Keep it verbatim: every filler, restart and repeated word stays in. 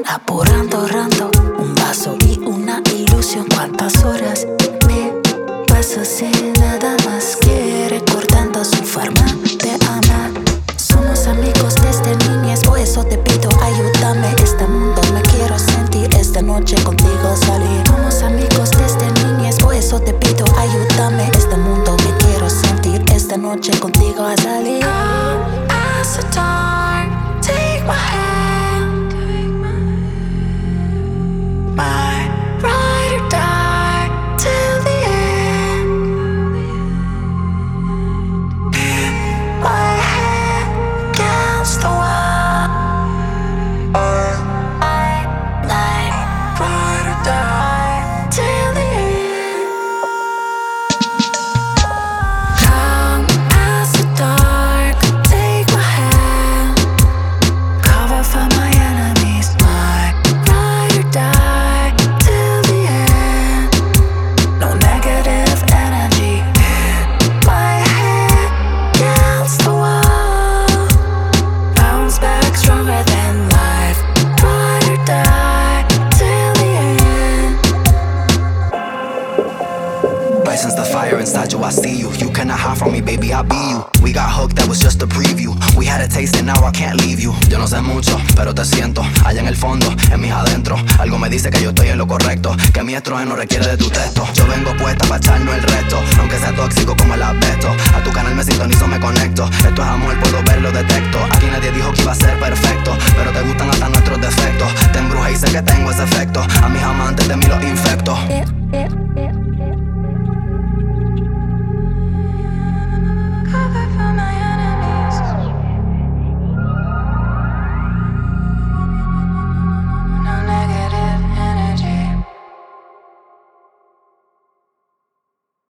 apurando, ahorrando un vaso y una ilusión. ¿Cuántas horas me paso sin nada más que recordando su forma de amar? Somos amigos desde niñez, por eso te pido ayúdame. Este mundo me quiero sentir, esta noche contigo salir. Somos amigos desde niñez, por eso te pido ayúdame. Este mundo me quiero sentir, esta noche contigo a salir. Come as the dark, take my hand, my ride or die till the end. My head against the wall, I like ride or die till the end. Come as the dark, take my hand, cover for my enemies, my ride or die till the end. No negative energy, my head against the wall, bounce back stronger than life, ride or die till the end. License the fire inside you, I see you. You cannot hide from me, baby, I'll be you. We got hooked, that was just a preview. We had a taste and now I can't leave you. Yo no sé mucho, pero te siento allá en el fondo, en mis adentro. Algo me dice que yo estoy en lo correcto, que mi estrógeno requiere de tu texto. Yo vengo puesta pa' echarnos el resto, aunque sea tóxico como el asbesto. A tu canal me sintonizo, me conecto. Esto es amor, puedo verlo, detecto. Aquí nadie dijo que iba a ser perfecto, pero te gustan hasta nuestros defectos. Te embrujé y sé que tengo ese efecto. A mis amantes de mí los infecto. Yeah, yeah, yeah.